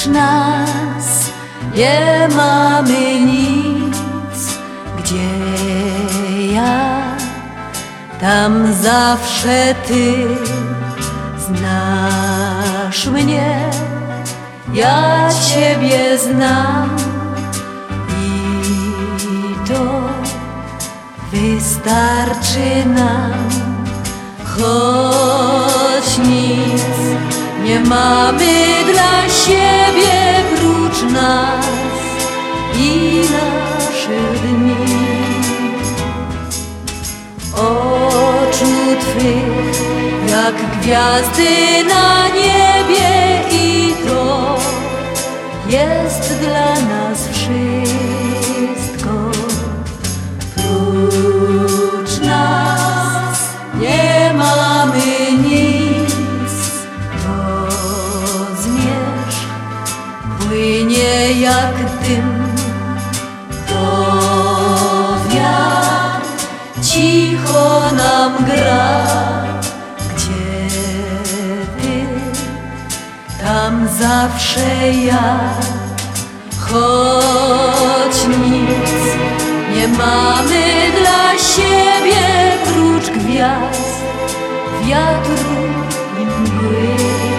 Prócz nas nie mamy nic. Gdzie ja, tam zawsze ty. Znasz mnie, ja ciebie znam i to wystarczy nam. Choć nic nie mamy dla siebie prócz nas i naszych dni. Oczu twych jak gwiazdy na niebie i to jest dla nas wszystko. Prócz nas nie mamy nic. To zmierzch płynie jak dym. To wiatr cicho nam gra. Gdzie ty, tam zawsze ja. Choć nic nie mamy dla siebie prócz gwiazd, wiatru i mgły.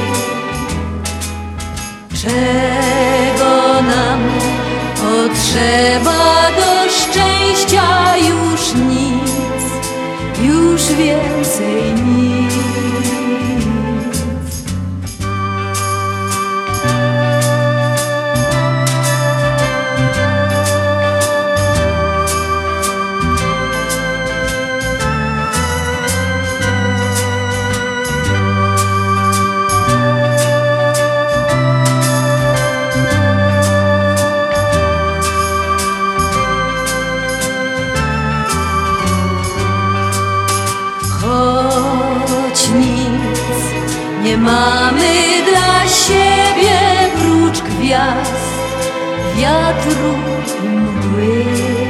Czego nam potrzeba do szczęścia? Już nic, już więcej nic. Choć nic nie mamy dla siebie prócz gwiazd, wiatru i mgły.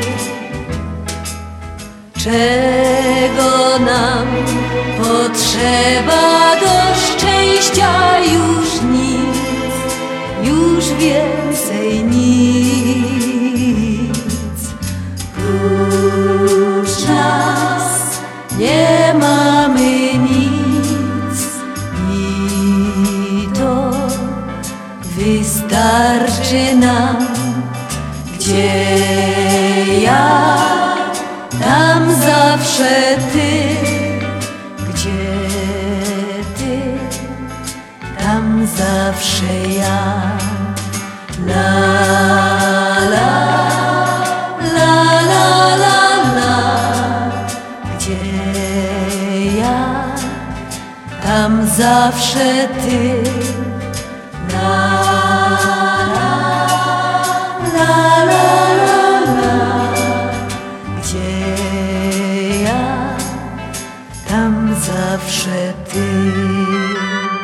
Czego nam potrzeba do szczęścia? Już nic, już więcej nic. Prócz nas nie mamy nic i to wystarczy nam. Gdzie ja, tam zawsze ty. Gdzie ty, tam zawsze ja. La la la la la la. Gdzie ja, tam zawsze ty. La la la la la la. Gdzie ja, tam zawsze ty.